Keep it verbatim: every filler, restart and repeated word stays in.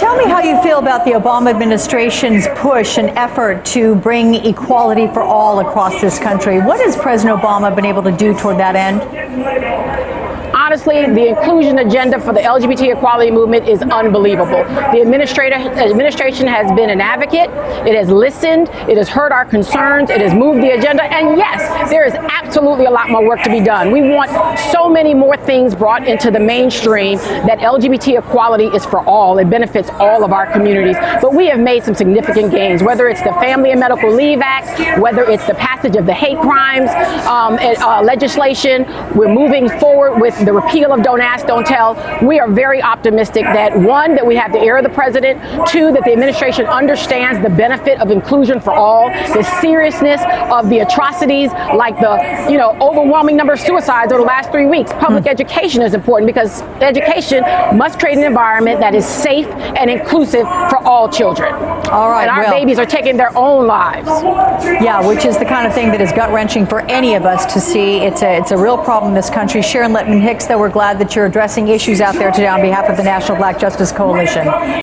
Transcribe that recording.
Tell me how you feel about the Obama administration's push and effort to bring equality for all across this country. What has President Obama been able to do toward that end? Honestly, the inclusion agenda for the L G B T equality movement is unbelievable. The administrator, administration has been an advocate. It has listened. It has heard our concerns. It has moved the agenda. And yes, there is absolutely a lot more work to be done. We want so many more things brought into the mainstream that L G B T equality is for all. It benefits all of our communities. But we have made some significant gains, whether it's the Family and Medical Leave Act, whether it's the passage of the hate crimes um, uh, legislation. We're moving forward with the repeal of Don't Ask, Don't Tell. We are very optimistic that, one, that we have the ear of the president, two, that the administration understands the benefit of inclusion for all, the seriousness of the atrocities like the, you know, overwhelming number of suicides over the last three weeks. Public mm. education is important because education must create an environment that is safe and inclusive for all children. All right, and our well, babies are taking their own lives. Yeah, which is the kind of thing that is gut-wrenching for any of us to see. It's a, it's a real problem in this country. Sharon Letman Hicks, though, we're glad that you're addressing issues out there today on behalf of the National Black Justice Coalition.